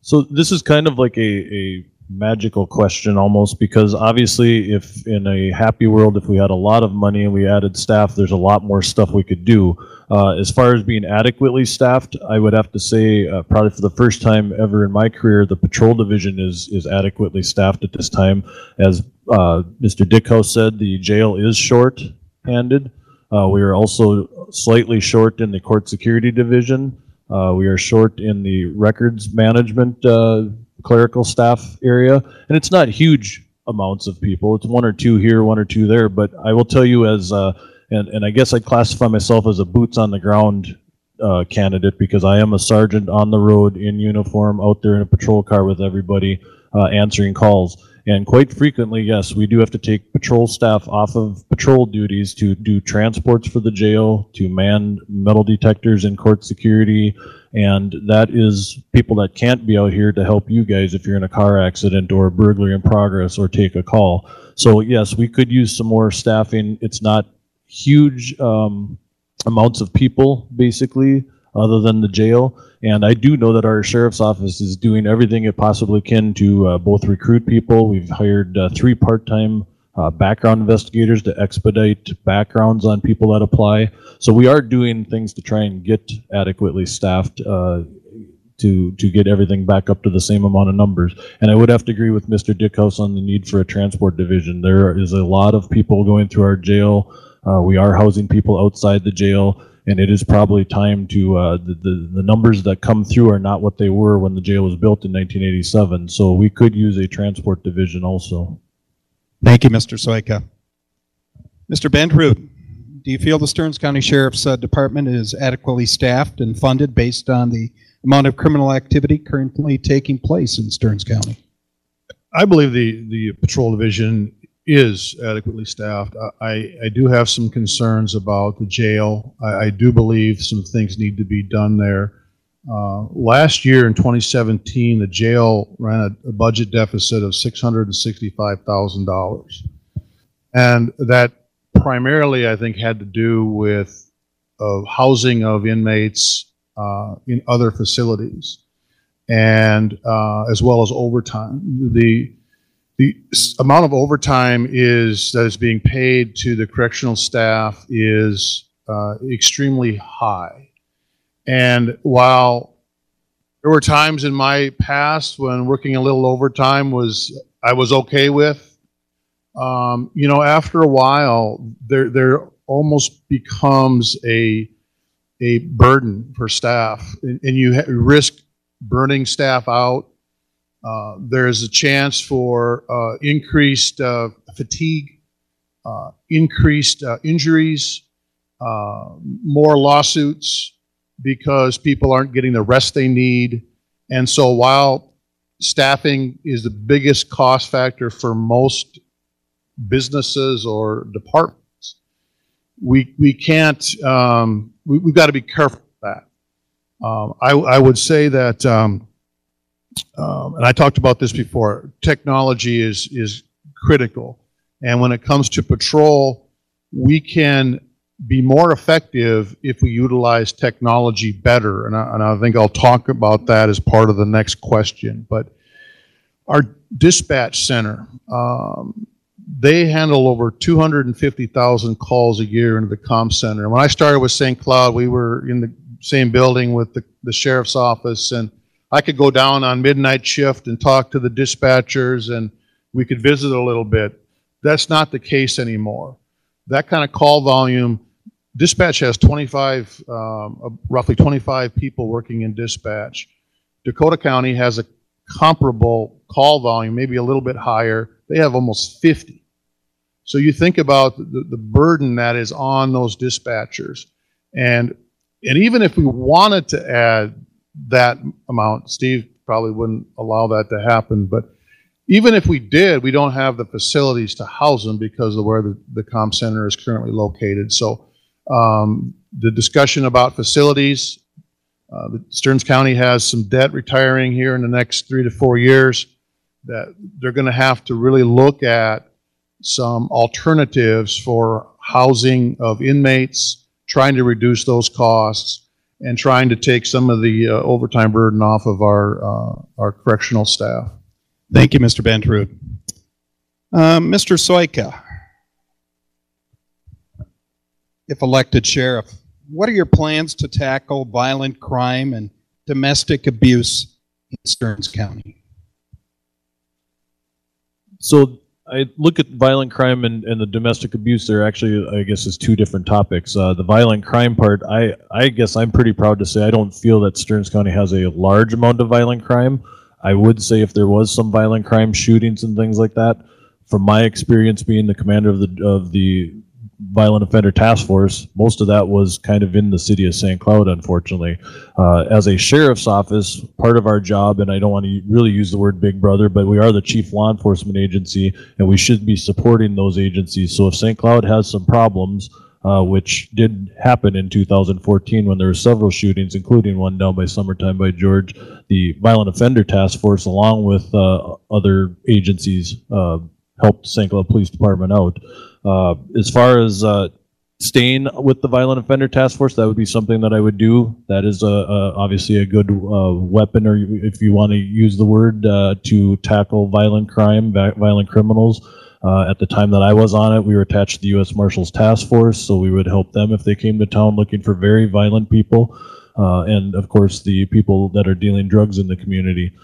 So this is kind of like a magical question almost, because obviously if in a happy world, if we had a lot of money and we added staff, there's a lot more stuff we could do. As far as being adequately staffed, I would have to say probably for the first time ever in my career, the patrol division is adequately staffed at this time. As Mr. Dickhouse said, the jail is short-handed. We are also slightly short in the court security division. We are short in the records management clerical staff area, and it's not huge amounts of people. It's one or two here, one or two there, but I will tell you as, and I guess I'd classify myself as a boots on the ground candidate, because I am a sergeant on the road in uniform, out there in a patrol car with everybody, answering calls. And quite frequently, yes, we do have to take patrol staff off of patrol duties to do transports for the jail, to man metal detectors in court security, and that is people that can't be out here to help you guys if you're in a car accident or a burglary in progress or take a call. So yes, we could use some more staffing. It's not huge amounts of people, basically, other than the jail. And I do know that our sheriff's office is doing everything it possibly can to both recruit people. We've hired 3 part-time background investigators to expedite backgrounds on people that apply. So we are doing things to try and get adequately staffed to get everything back up to the same amount of numbers. And I would have to agree with Mr. Dickhouse on the need for a transport division. There is a lot of people going through our jail. We are housing people outside the jail. And it is probably time to, the numbers that come through are not what they were when the jail was built in 1987. So we could use a transport division also. Thank you, Mr. Soika. Mr. Bandrud, do you feel the Stearns County Sheriff's Department is adequately staffed and funded based on the amount of criminal activity currently taking place in Stearns County? I believe the patrol division is adequately staffed. I do have some concerns about the jail. I do believe some things need to be done there. Last year in 2017, the jail ran a budget deficit of $665,000. And that primarily, I think, had to do with housing of inmates in other facilities, and as well as overtime. The amount of overtime that is being paid to the correctional staff is extremely high. And while there were times in my past when working a little overtime I was okay with, you know, after a while there almost becomes a burden for staff, and you risk burning staff out. There's a chance for increased fatigue, increased injuries, more lawsuits because people aren't getting the rest they need. And so while staffing is the biggest cost factor for most businesses or departments, we can't, we've got to be careful with that. I would say that and I talked about this before, technology is critical. And when it comes to patrol, we can be more effective if we utilize technology better. And I think I'll talk about that as part of the next question. But our dispatch center, they handle over 250,000 calls a year into the comm center. When I started with St. Cloud, we were in the same building with the sheriff's office, and I could go down on midnight shift and talk to the dispatchers, and we could visit a little bit. That's not the case anymore. That kind of call volume, dispatch has roughly 25 people working in dispatch. Dakota County has a comparable call volume, maybe a little bit higher. They have almost 50. So you think about the burden that is on those dispatchers. And even if we wanted to add that amount, Steve probably wouldn't allow that to happen, but even if we did, we don't have the facilities to house them because of where the comm center is currently located. So the discussion about facilities, the Stearns County has some debt retiring here in the next 3 to 4 years that they're going to have to really look at some alternatives for housing of inmates, trying to reduce those costs. and trying to take some of the overtime burden off of our correctional staff. Thank you, Mr. Bentrud. Mr. Soika, if elected sheriff, what are your plans to tackle violent crime and domestic abuse in Stearns County? So I look at violent crime and the domestic abuse. There actually, I guess, is two different topics. The violent crime part, I guess I'm pretty proud to say I don't feel that Stearns County has a large amount of violent crime. I would say if there was some violent crime shootings and things like that, from my experience being the commander of the Violent Offender Task Force, most of that was kind of in the city of St. Cloud, unfortunately. As a sheriff's office, part of our job, and I don't want to really use the word big brother, but we are the chief law enforcement agency, and we should be supporting those agencies. So if St. Cloud has some problems, which did happen in 2014 when there were several shootings, including one down by Summertime by George, the Violent Offender Task Force, along with other agencies, helped St. Cloud Police Department out. As far as staying with the Violent Offender Task Force, that would be something that I would do. That is obviously a good weapon, or if you want to use the word, to tackle violent crime, violent criminals. At the time that I was on it, we were attached to the U.S. Marshals Task Force, so we would help them if they came to town looking for very violent people, and of course the people that are dealing drugs in the community.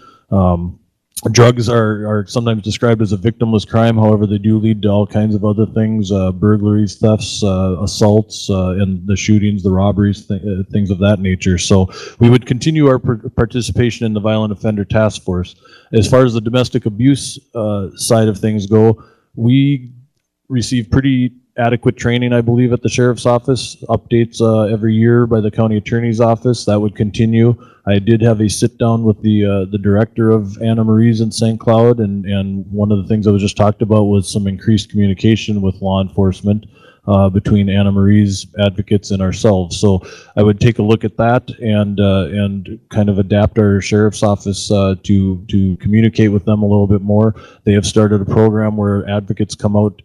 Drugs are sometimes described as a victimless crime. However, they do lead to all kinds of other things, burglaries, thefts, assaults, and the shootings, the robberies, things of that nature. So we would continue our participation in the Violent Offender Task Force. As far as the domestic abuse side of things go, we receive pretty adequate training, I believe, at the Sheriff's Office, updates every year by the County Attorney's Office. That would continue. I did have a sit-down with the director of Anna Marie's in St. Cloud, and one of the things that was just talked about was some increased communication with law enforcement between Anna Marie's advocates and ourselves. So I would take a look at that and kind of adapt our Sheriff's Office to communicate with them a little bit more. They have started a program where advocates come out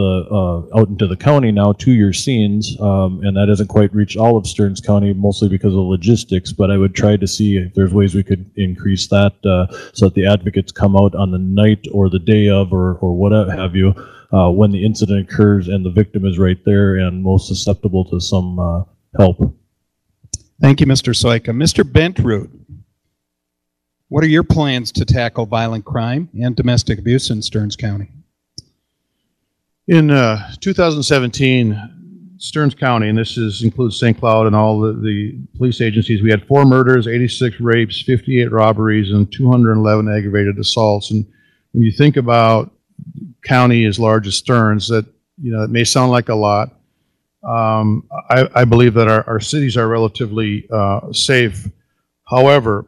into the county now to your scenes, and that hasn't quite reached all of Stearns County, mostly because of logistics, but I would try to see if there's ways we could increase that so that the advocates come out on the night or the day of or what have you, when the incident occurs and the victim is right there and most susceptible to some help. Thank you, Mr. Soika. Mr. Bentrud, what are your plans to tackle violent crime and domestic abuse in Stearns County? In 2017, Stearns County, and this includes St. Cloud and all the police agencies, we had 4 murders, 86 rapes, 58 robberies, and 211 aggravated assaults. And when you think about county as large as Stearns, that it may sound like a lot. I believe that our cities are relatively safe. However,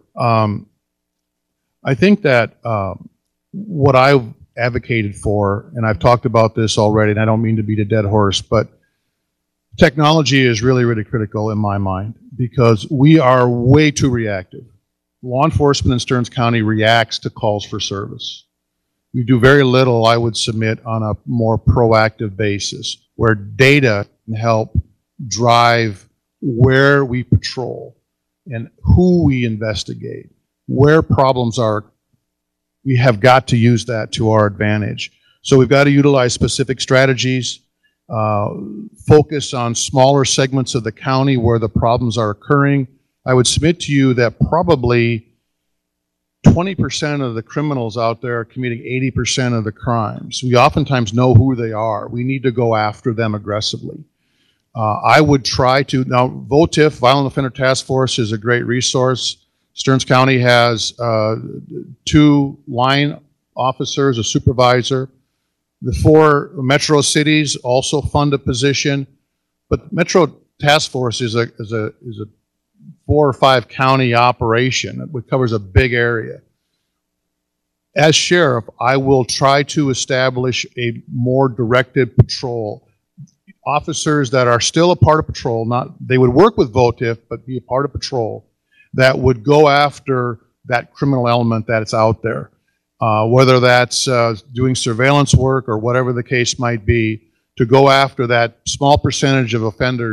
I think that what I've advocated for, and I've talked about this already, and I don't mean to beat a dead horse, but technology is really, really critical in my mind because we are way too reactive. Law enforcement in Stearns County reacts to calls for service. We do very little, I would submit, on a more proactive basis where data can help drive where we patrol and who we investigate, where problems are. We have got to use that to our advantage. So we've got to utilize specific strategies, focus on smaller segments of the county where the problems are occurring. I would submit to you that probably 20% of the criminals out there are committing 80% of the crimes. We oftentimes know who they are. We need to go after them aggressively. I would try to, now VOTIF, Violent Offender Task Force, is a great resource. Stearns County has 2 line officers, a supervisor. The 4 metro cities also fund a position, but Metro Task Force is a 4 or 5 county operation that covers a big area. As sheriff, I will try to establish a more directed patrol. Officers that are still a part of patrol, they would work with VOTIF, but be a part of patrol, that would go after that criminal element that's out there. Whether that's doing surveillance work or whatever the case might be, to go after that small percentage of offenders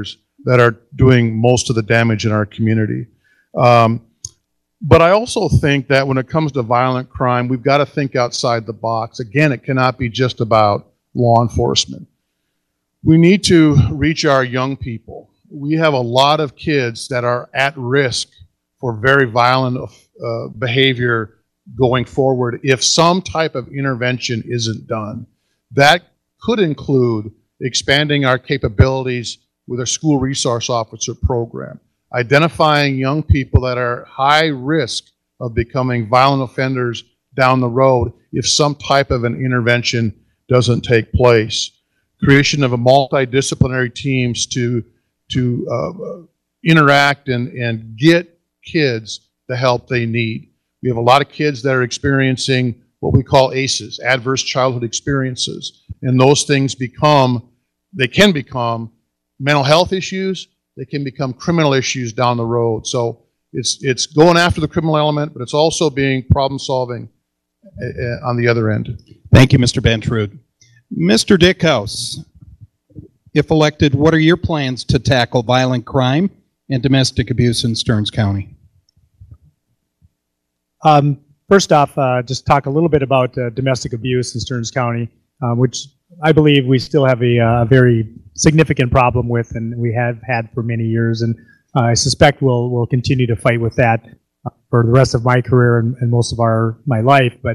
that are doing most of the damage in our community. But I also think that when it comes to violent crime, we've got to think outside the box. Again, it cannot be just about law enforcement. We need to reach our young people. We have a lot of kids that are at risk for very violent behavior going forward if some type of intervention isn't done. That could include expanding our capabilities with our school resource officer program, identifying young people that are high risk of becoming violent offenders down the road if some type of an intervention doesn't take place. Creation of a multidisciplinary teams to interact and get kids the help they need. We have a lot of kids that are experiencing what we call ACEs, adverse childhood experiences, and those things they can become mental health issues, they can become criminal issues down the road. So it's going after the criminal element, but it's also being problem solving on the other end. Thank you, Mr. Bentrude. Mr. Dickhouse, if elected, what are your plans to tackle violent crime and domestic abuse in Stearns County? First off, just talk a little bit about domestic abuse in Stearns County, which I believe we still have a very significant problem with, and we have had for many years, and I suspect we'll continue to fight with that for the rest of my career and most of my life. But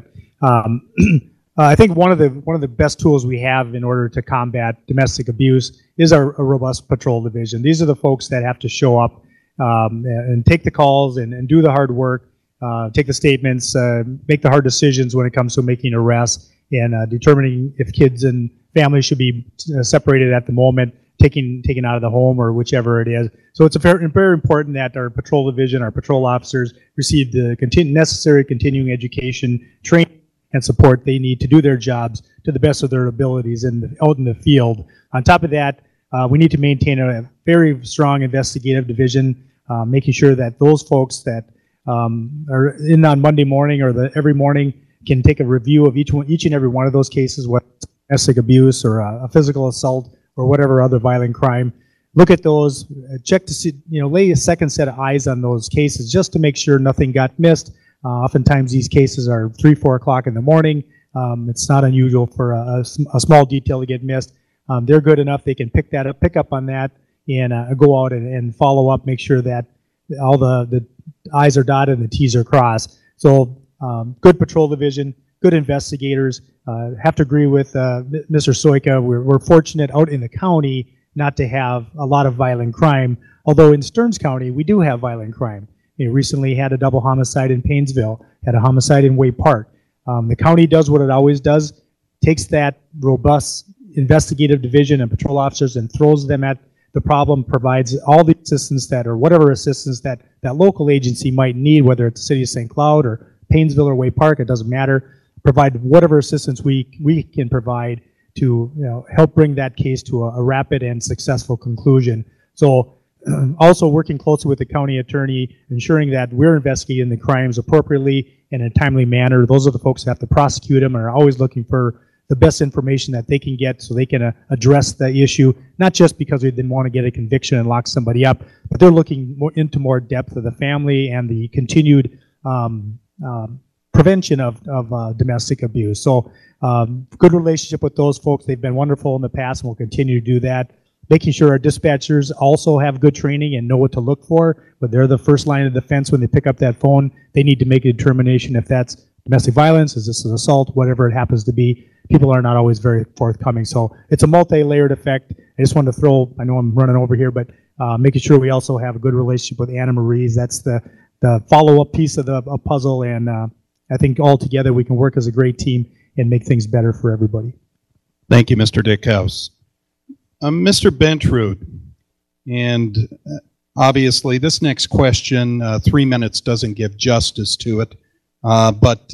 I think one of the best tools we have in order to combat domestic abuse is a robust patrol division. These are the folks that have to show up and take the calls and do the hard work, take the statements, make the hard decisions when it comes to making arrests and determining if kids and families should be separated at the moment, taken out of the home or whichever it is. So it's very important that our patrol division, our patrol officers receive the necessary continuing education, training, and support they need to do their jobs to the best of their abilities out in the field. On top of that, we need to maintain a very strong investigative division, making sure that those folks that are in on Monday morning or every morning can take a review of each and every one of those cases, whether it's domestic abuse or a physical assault or whatever other violent crime. Look at those, check to see, lay a second set of eyes on those cases just to make sure nothing got missed. Oftentimes these cases are 3, 4 o'clock in the morning. It's not unusual for a small detail to get missed. They're good enough, they can pick up on that and go out and follow up, make sure that all the I's are dotted and the T's are crossed. So good patrol division, good investigators. Have to agree with Mr. Soika. We're fortunate out in the county not to have a lot of violent crime, although in Stearns County we do have violent crime. We recently had a double homicide in Paynesville, had a homicide in Way Park. The county does what it always does, takes that robust investigative division and patrol officers and throws them at the problem, provides all the assistance whatever assistance that local agency might need, whether it's the city of St. Cloud or Paynesville or Way Park, it doesn't matter. Provide whatever assistance we can provide to help bring that case to a rapid and successful conclusion. So also working closely with the county attorney, ensuring that we're investigating the crimes appropriately and in a timely manner. Those are the folks that have to prosecute them and are always looking for the best information that they can get so they can address the issue, not just because they didn't want to get a conviction and lock somebody up, but they're looking into more depth of the family and the continued prevention of domestic abuse. So good relationship with those folks. They've been wonderful in the past and will continue to do that. Making sure our dispatchers also have good training and know what to look for, but they're the first line of defense when they pick up that phone. They need to make a determination if that's domestic violence, is this an assault, whatever it happens to be. People are not always very forthcoming. So it's a multi-layered effect. I just wanted to I know I'm running over here, but making sure we also have a good relationship with Anna Marie's. That's the follow-up piece of the puzzle, and I think all together we can work as a great team and make things better for everybody. Thank you, Mr. Dickhouse. Mr. Bentrude, and obviously this next question, 3 minutes doesn't give justice to it, but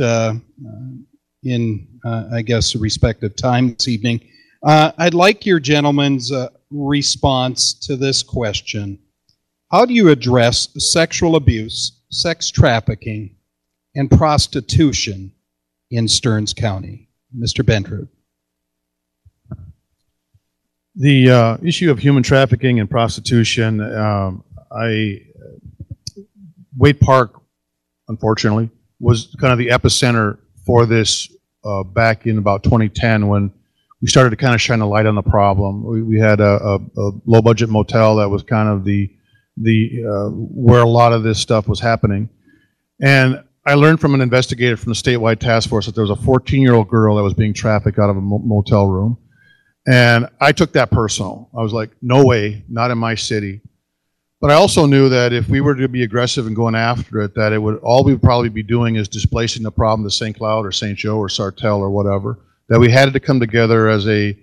in, I guess, respective time this evening, I'd like your gentleman's response to this question. How do you address sexual abuse, sex trafficking, and prostitution in Stearns County? Mr. Bentrude. The issue of human trafficking and prostitution, Wade Park, unfortunately, was kind of the epicenter for this back in about 2010 when we started to kind of shine a light on the problem. We had a low-budget motel that was kind of the where a lot of this stuff was happening. And I learned from an investigator from the statewide task force that there was a 14-year-old girl that was being trafficked out of a motel room. And I took that personal. I was like, no way, not in my city. But I also knew that if we were to be aggressive and going after it, that all we would probably be doing is displacing the problem to St. Cloud or St. Joe or Sartell or whatever. That we had to come together as a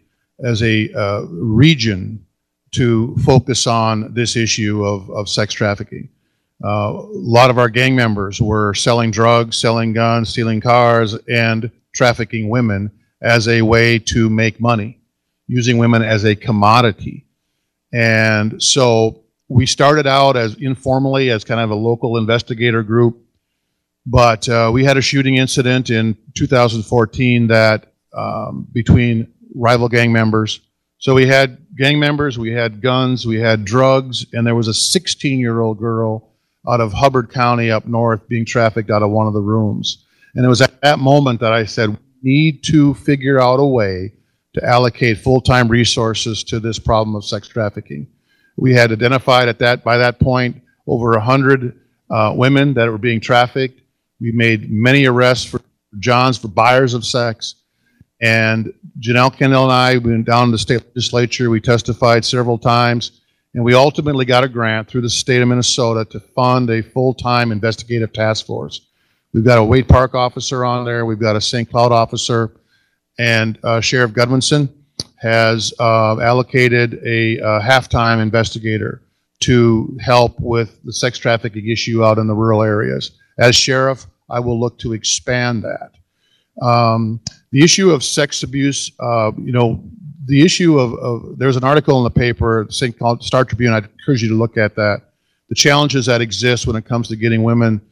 region to focus on this issue of sex trafficking. A lot of our gang members were selling drugs, selling guns, stealing cars, and trafficking women as a way to make money, using women as a commodity. And so we started out as informally as kind of a local investigator group, but we had a shooting incident in 2014 that between rival gang members. So we had gang members, we had guns, we had drugs, and there was a 16-year-old girl out of Hubbard County up north being trafficked out of one of the rooms. And it was at that moment that I said, we need to figure out a way to allocate full-time resources to this problem of sex trafficking. We had identified by that point over 100 women that were being trafficked. We made many arrests for Johns for buyers of sex. And Janelle Kendall and I went down to the state legislature. We testified several times. And we ultimately got a grant through the state of Minnesota to fund a full-time investigative task force. We've got a Wade Park officer on there. We've got a St. Cloud officer. And Sheriff Gudmundsson has allocated a half-time investigator to help with the sex trafficking issue out in the rural areas. As sheriff, I will look to expand that. The issue of sex abuse, the issue of there's an article in the paper, St. Cloud Star Tribune, I'd encourage you to look at that. The challenges that exist when it comes to getting women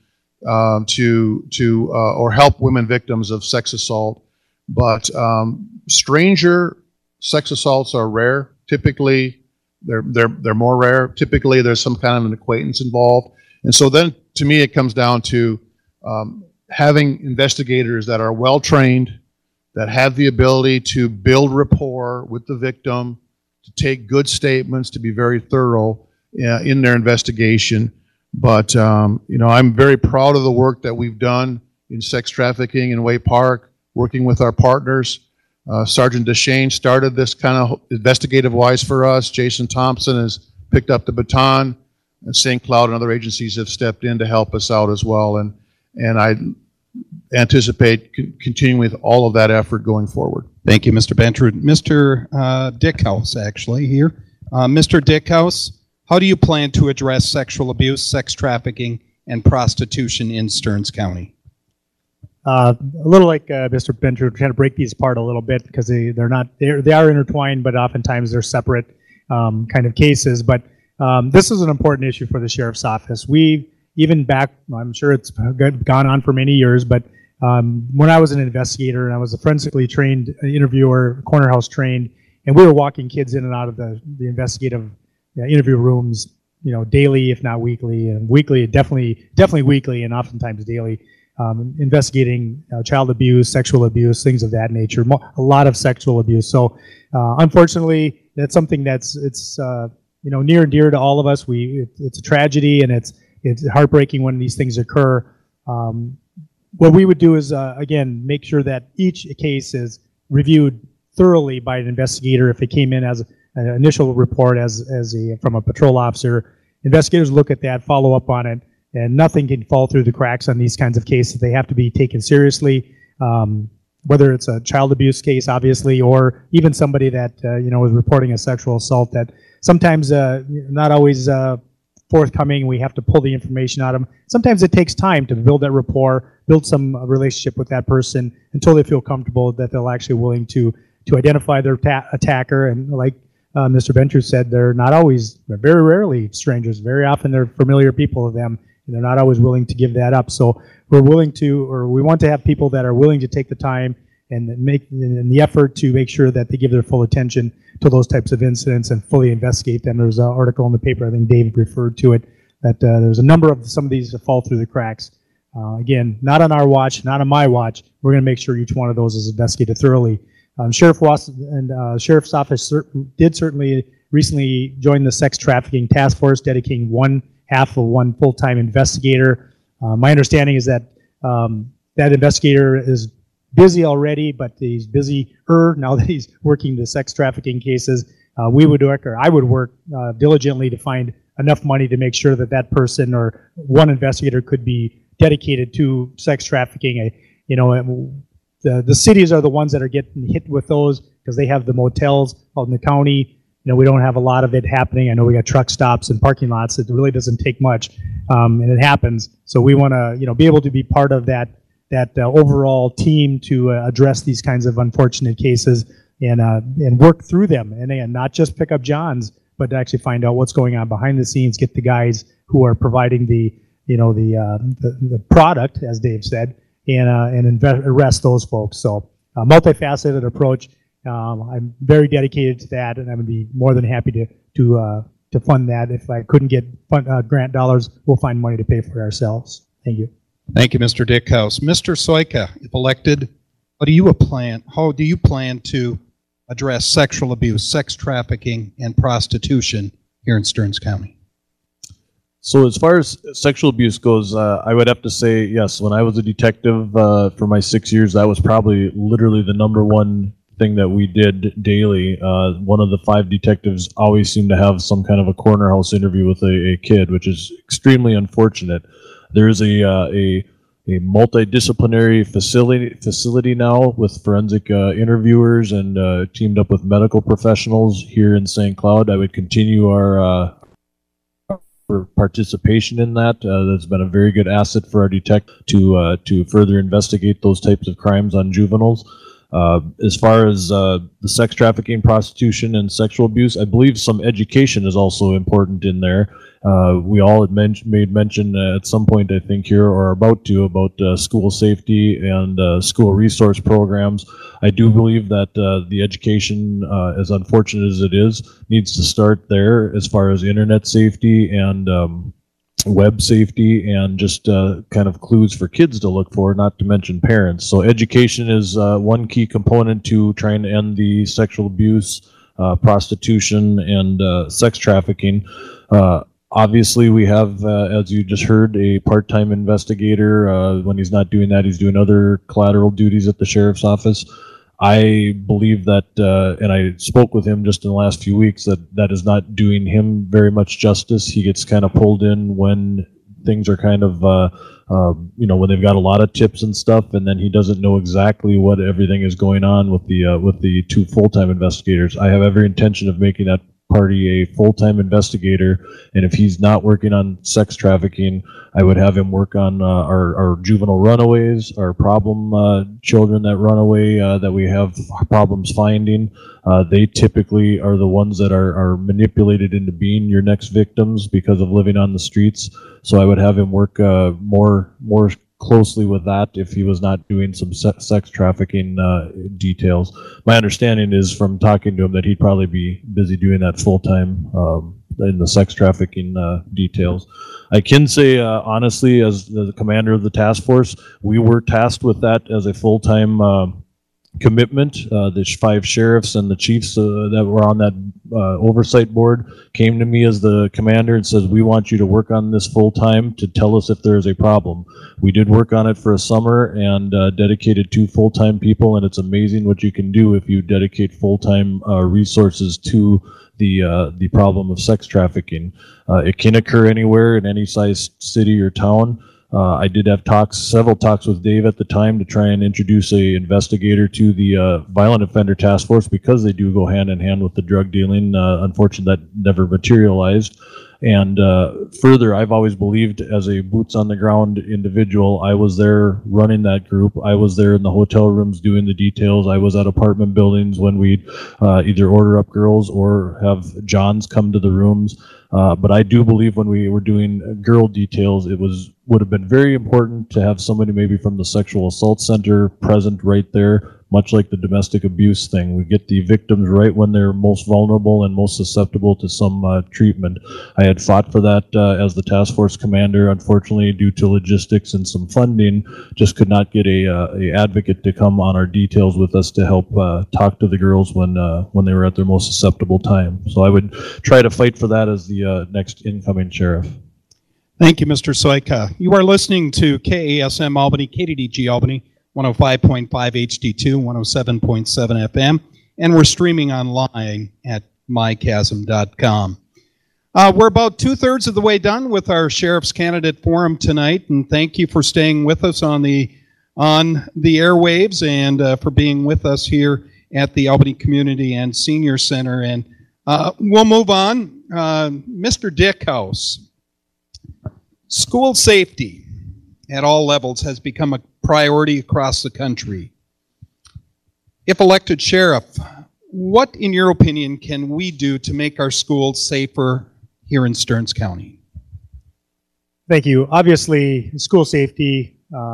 or help women victims of sex assault. But stranger sex assaults are rare. Typically, they're more rare. Typically, there's some kind of an acquaintance involved. And so then, to me, it comes down to having investigators that are well-trained, that have the ability to build rapport with the victim, to take good statements, to be very thorough in their investigation. But, I'm very proud of the work that we've done in sex trafficking in Wade Park, working with our partners. Sergeant Deshane started this kind of investigative-wise for us. Jason Thompson has picked up the baton, and St. Cloud and other agencies have stepped in to help us out as well. And I anticipate continuing with all of that effort going forward. Thank you, Mr. Bentrud. Mr. Dickhouse, actually, here. Mr. Dickhouse, how do you plan to address sexual abuse, sex trafficking, and prostitution in Stearns County? A little like Mr. Bentrud, trying to break these apart a little bit because they are intertwined, but oftentimes they're separate kind of cases. But this is an important issue for the sheriff's office. Even back, I'm sure it's gone on for many years, but when I was an investigator and I was a forensically trained interviewer, corner house trained, and we were walking kids in and out of the investigative interview rooms, daily, if not weekly, and weekly, definitely weekly, and oftentimes daily, investigating child abuse, sexual abuse, things of that nature, a lot of sexual abuse. So unfortunately, that's something it's near and dear to all of us. It's a tragedy, and it's heartbreaking when these things occur. What we would do is, again, make sure that each case is reviewed thoroughly by an investigator. If it came in as an initial report from a patrol officer, investigators look at that, follow up on it, and nothing can fall through the cracks on these kinds of cases. They have to be taken seriously, whether it's a child abuse case, obviously, or even somebody that is reporting a sexual assault that sometimes not always forthcoming. We have to pull the information out of them. Sometimes it takes time to build that rapport, build some relationship with that person until they feel comfortable that they're actually willing to identify their attacker. And like Mr. Bentrud said, they're very rarely strangers. Very often they're familiar people of them, and they're not always willing to give that up. So we want to have people that are willing to take the time and in the effort to make sure that they give their full attention to those types of incidents and fully investigate them. There's an article in the paper, I think Dave referred to it, that there's a number of some of these that fall through the cracks. Again, not on our watch, not on my watch. We're going to make sure each one of those is investigated thoroughly. Sheriff's Office did certainly recently join the sex trafficking task force, dedicating one full-time investigator. My understanding is that that investigator is busy already, but he's busier now that he's working the sex trafficking cases. I would work diligently to find enough money to make sure that that person or one investigator could be dedicated to sex trafficking. The cities are the ones that are getting hit with those because they have the motels out in the county. We don't have a lot of it happening. I know we got truck stops and parking lots. It really doesn't take much, and it happens. So we want to, be able to be part of that overall team to address these kinds of unfortunate cases and work through them, and not just pick up Johns, but to actually find out what's going on behind the scenes. Get the guys who are providing the product, as Dave said, and arrest those folks. So a multifaceted approach. I'm very dedicated to that, and I'm going to be more than happy to fund that. If I couldn't get grant dollars, we'll find money to pay for it ourselves. Thank you. Thank you, Mr. Dickhouse. Mr. Soika, if elected, how do you plan to address sexual abuse, sex trafficking, and prostitution here in Stearns County? So as far as sexual abuse goes, I would have to say yes. When I was a detective for my 6 years, that was probably literally the number one thing that we did daily. One of the 5 detectives always seemed to have some kind of a corner house interview with a kid, which is extremely unfortunate. There is a multidisciplinary facility now with forensic interviewers and teamed up with medical professionals here in St. Cloud. I would continue our participation in that. That's been a very good asset for our detective to further investigate those types of crimes on juveniles. As far as the sex trafficking, prostitution, and sexual abuse, I believe some education is also important in there. We all had made mention at some point, I think, here or about school safety and school resource programs. I do believe that the education, as unfortunate as it is, needs to start there as far as internet safety and web safety and just kind of clues for kids to look for, not to mention parents. So education is one key component to trying to end the sexual abuse, prostitution, and sex trafficking. Obviously, we have, as you just heard, a part-time investigator. When he's not doing that, he's doing other collateral duties at the sheriff's office. I believe that, and I spoke with him just in the last few weeks, that is not doing him very much justice. He gets kind of pulled in when things are kind of, when they've got a lot of tips and stuff, and then he doesn't know exactly what everything is going on with the 2 full-time investigators. I have every intention of making that party a full-time investigator, and if he's not working on sex trafficking, I would have him work on our juvenile runaways, our problem children that run away that we have problems finding. They typically are the ones that are manipulated into being your next victims because of living on the streets. So I would have him work more closely with that if he was not doing some sex trafficking details. My understanding is from talking to him that he'd probably be busy doing that full-time in the sex trafficking details. I can say honestly, as the commander of the task force, we were tasked with that as a full-time commitment. The 5 sheriffs and the chiefs that were on that oversight board came to me as the commander and says, we want you to work on this full time to tell us if there is a problem. We did work on it for a summer and dedicated 2 full-time people, and it's amazing what you can do if you dedicate full-time resources to the problem of sex trafficking. It can occur anywhere in any size city or town. I did have several talks with Dave at the time to try and introduce a investigator to the violent offender task force because they do go hand in hand with the drug dealing. Unfortunately, that never materialized. And further, I've always believed as a boots on the ground individual, I was there running that group. I was there in the hotel rooms doing the details. I was at apartment buildings when we'd either order up girls or have Johns come to the rooms. But I do believe when we were doing girl details, it would have been very important to have somebody maybe from the sexual assault center present right there, much like the domestic abuse thing. We get the victims right when they're most vulnerable and most susceptible to some treatment. I had fought for that as the task force commander. Unfortunately, due to logistics and some funding, just could not get a advocate to come on our details with us to help talk to the girls when they were at their most susceptible time. So I would try to fight for that as the next incoming sheriff. Thank you, Mr. Soika. You are listening to KASM Albany, KDDG Albany, 105.5 HD2, 107.7 FM, and we're streaming online at mychasm.com. We're about 2/3 of the way done with our Sheriff's Candidate Forum tonight, and thank you for staying with us on the airwaves and for being with us here at the Albany Community and Senior Center. And we'll move on. Mr. Dickhouse. School safety at all levels has become a priority across the country. If elected sheriff, what, in your opinion, can we do to make our schools safer here in Stearns County? Thank you. Obviously, school safety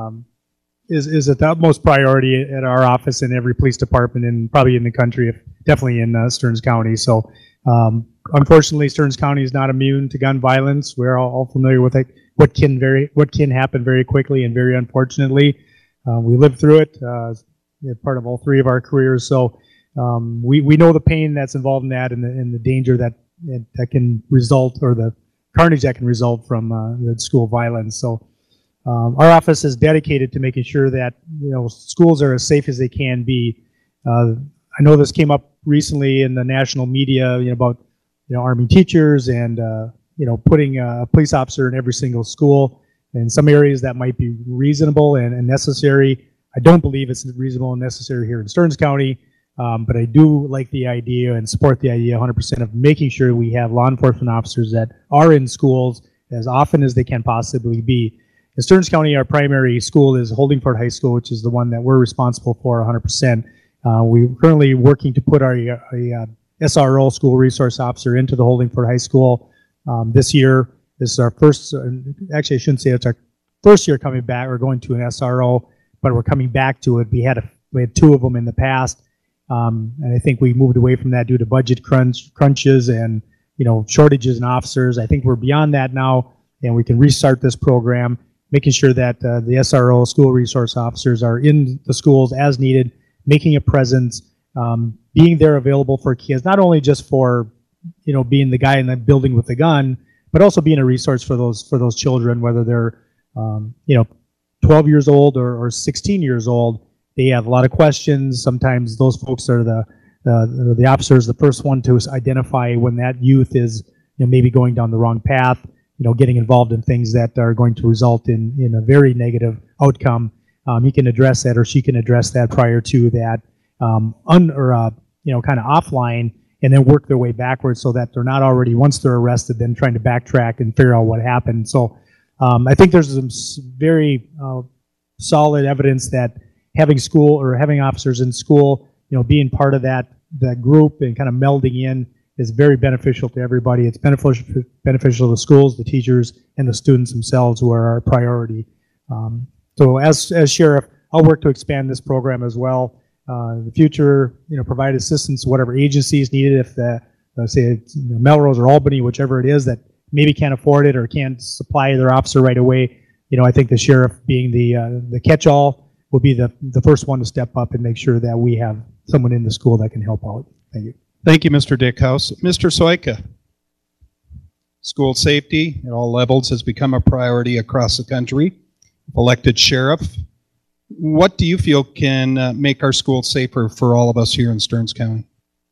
is at the utmost priority at our office and every police department and probably in the country, definitely in Stearns County. So unfortunately, Stearns County is not immune to gun violence. We're all familiar with it. What can happen very quickly and very unfortunately. We lived through it, part of all three of our careers. So we know the pain that's involved in that and the danger that can result, or the carnage that can result from the school violence. So our office is dedicated to making sure that schools are as safe as they can be. I know this came up recently in the national media about arming teachers and putting a police officer in every single school. In some areas that might be reasonable and necessary. I don't believe it's reasonable and necessary here in Stearns County, but I do like the idea and support the idea 100% of making sure we have law enforcement officers that are in schools as often as they can possibly be. In Stearns County, our primary school is Holdingford High School, which is the one that we're responsible for 100%. We're currently working to put our SRO, school resource officer, into the Holdingford High School this year. This is our first, actually I shouldn't say it's our first year coming back. We're going to an SRO, but we're coming back to it. We had two of them in the past, and I think we moved away from that due to budget crunches and shortages in officers. I think we're beyond that now, and we can restart this program, making sure that the SRO, school resource officers, are in the schools as needed, making a presence, being there available for kids, not only just for being the guy in the building with the gun, but also being a resource for those children, whether they're 12 years old or 16 years old. They have a lot of questions. Sometimes those folks are the officers, the first one to identify when that youth is maybe going down the wrong path, getting involved in things that are going to result in a very negative outcome. He can address that, or she can address that prior to that, kind of offline, and then work their way backwards so that they're not already, once they're arrested, then trying to backtrack and figure out what happened. So I think there's some very solid evidence that having officers in school, being part of that group and kind of melding in is very beneficial to everybody. It's beneficial to the schools, the teachers, and the students themselves, who are our priority. So as sheriff, I'll work to expand this program as well. In the future, provide assistance to whatever agencies needed. If say it's, Melrose or Albany, whichever it is that maybe can't afford it or can't supply their officer right away, I think the sheriff, being the catch-all, will be the first one to step up and make sure that we have someone in the school that can help out. Thank you. Thank you, Mr. Dickhouse. Mr. Soika. School safety at all levels has become a priority across the country. Elected sheriff, what do you feel can make our schools safer for all of us here in Stearns County?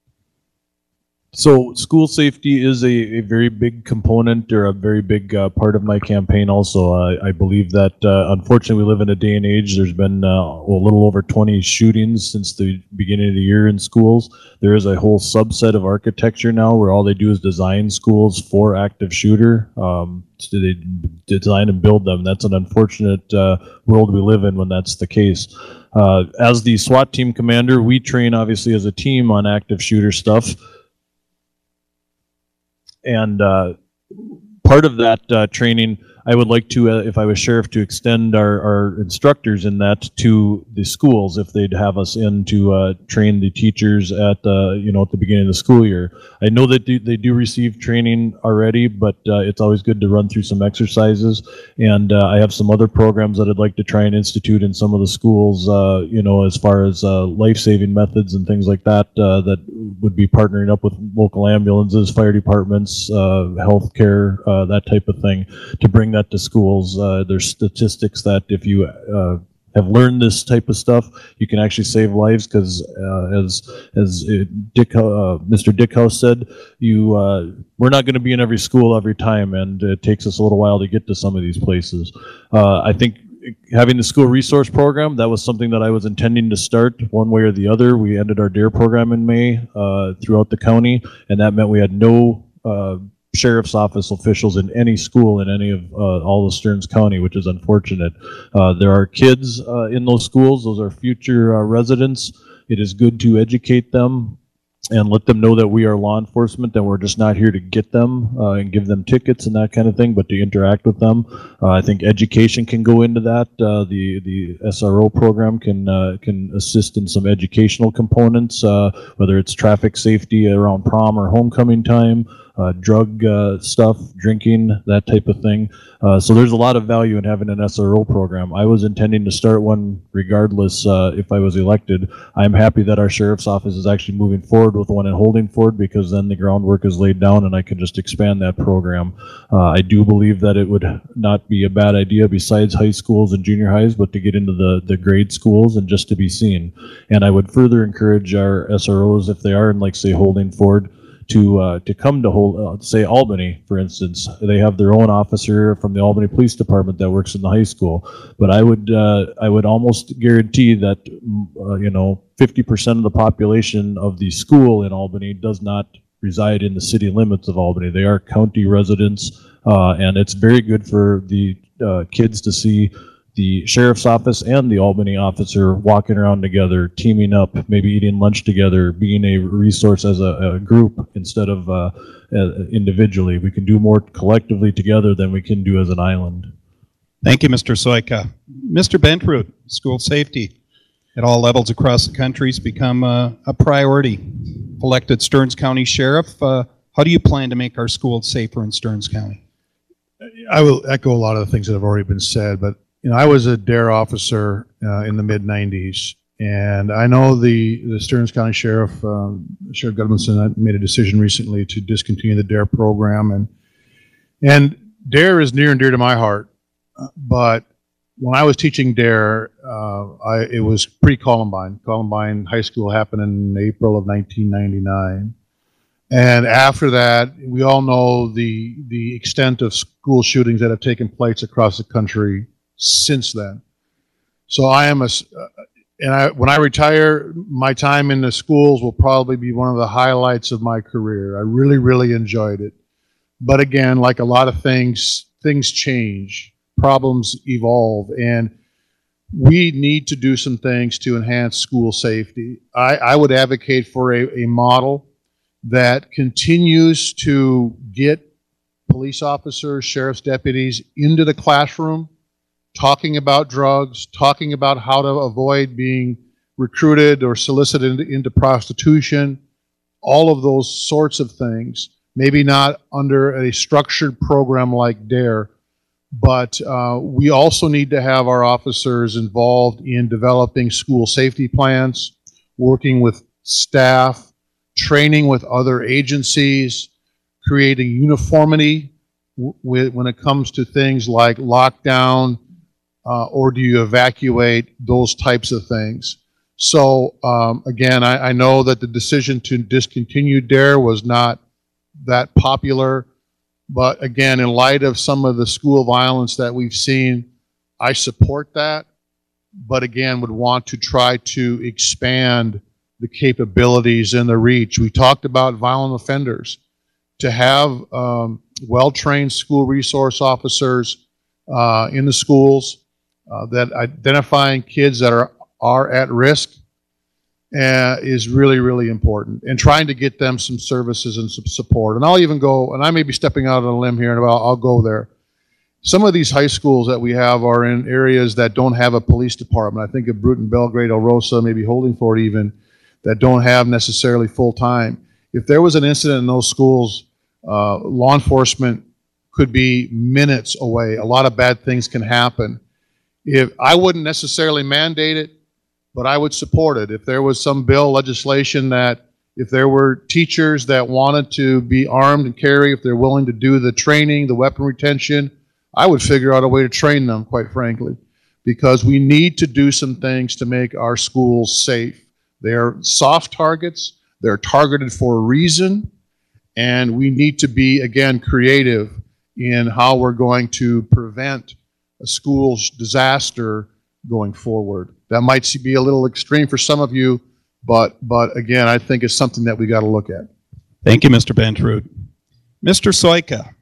So school safety is a very big component, or a very big part of my campaign also. I believe that unfortunately we live in a day and age, there's been a little over 20 shootings since the beginning of the year in schools. There is a whole subset of architecture now where all they do is design schools for active shooter. So they design and build them. That's an unfortunate world we live in when that's the case. As the SWAT team commander, we train obviously as a team on active shooter stuff. And part of that training, I would like to, if I was sheriff, to extend our instructors in that to the schools if they'd have us in to train the teachers at at the beginning of the school year. I know that they do receive training already, but it's always good to run through some exercises. And I have some other programs that I'd like to try and institute in some of the schools, as far as life-saving methods and things like that, that would be partnering up with local ambulances, fire departments, healthcare, that type of thing, to bring that to schools. There's statistics that if you have learned this type of stuff, you can actually save lives, because as Mr. Dickhouse said, we're not going to be in every school every time, and it takes us a little while to get to some of these places. I think having the school resource program, that was something that I was intending to start one way or the other. We ended our DARE program in May throughout the county, and that meant we had no sheriff's office officials in any school in any of all of Stearns County, which is unfortunate. There are kids in those schools. Those are future residents. It is good to educate them and let them know that we are law enforcement, that we're just not here to get them and give them tickets and that kind of thing, but to interact with them. I think education can go into that. The SRO program can assist in some educational components, whether it's traffic safety around prom or homecoming time, drug stuff, drinking, that type of thing. So there's a lot of value in having an SRO program. I was intending to start one regardless if I was elected. I'm happy that our sheriff's office is actually moving forward with one in Holdingford, because then the groundwork is laid down and I can just expand that program. I do believe that it would not be a bad idea, besides high schools and junior highs, but to get into the grade schools and just to be seen. And I would further encourage our SROs, if they are in, like, say, Holdingford, to come to say Albany, for instance. They have their own officer from the Albany Police Department that works in the high school. But I would almost guarantee that 50% of the population of the school in Albany does not reside in the city limits of Albany. They are county residents, and it's very good for the kids to see the sheriff's office and the Albany officer walking around together, teaming up, maybe eating lunch together, being a resource as a group instead of individually. We can do more collectively together than we can do as an island. Thank you, Mr. Soika. Mr. Bentroot, school safety at all levels across the country has become a priority. Elected Stearns County Sheriff, how do you plan to make our schools safer in Stearns County? I will echo a lot of the things that have already been said, but I was a DARE officer in the mid-'90s, and I know the Stearns County Sheriff, Sheriff Gudmundsson, made a decision recently to discontinue the DARE program, and DARE is near and dear to my heart. But when I was teaching DARE, it was pre-Columbine. Columbine High School happened in April of 1999. And after that, we all know the extent of school shootings that have taken place across the country since then. So when I retire, my time in the schools will probably be one of the highlights of my career. I really, really enjoyed it. But again, like a lot of things change, problems evolve, and we need to do some things to enhance school safety. I would advocate for a model that continues to get police officers, sheriff's deputies into the classroom, talking about drugs, talking about how to avoid being recruited or solicited into prostitution, all of those sorts of things. Maybe not under a structured program like DARE, but we also need to have our officers involved in developing school safety plans, working with staff, training with other agencies, creating uniformity when it comes to things like lockdown, or do you evacuate, those types of things. So again, I know that the decision to discontinue DARE was not that popular, but again, in light of some of the school violence that we've seen, I support that, but again, would want to try to expand the capabilities and the reach. We talked about violent offenders. To have well-trained school resource officers in the schools, that identifying kids that are at risk is really, really important, and trying to get them some services and some support. And I'll even go, and I may be stepping out on a limb here, and I'll go there. some of these high schools that we have are in areas that don't have a police department. I think of Bruton, Belgrade, El Rosa, maybe Holdingford even, that don't have necessarily full-time. If there was an incident in those schools, law enforcement could be minutes away. A lot of bad things can happen. If I wouldn't necessarily mandate it, but I would support it. If there was some bill, legislation that if there were teachers that wanted to be armed and carry, if they're willing to do the training, the weapon retention, I would figure out a way to train them, quite frankly, because we need to do some things to make our schools safe. They're soft targets. They're targeted for a reason, and we need to be, again, creative in how we're going to prevent a school's disaster going forward. That might be a little extreme for some of you, but again, I think it's something that we got to look at. Thank you, Mr. Benterud. Mr. Soika.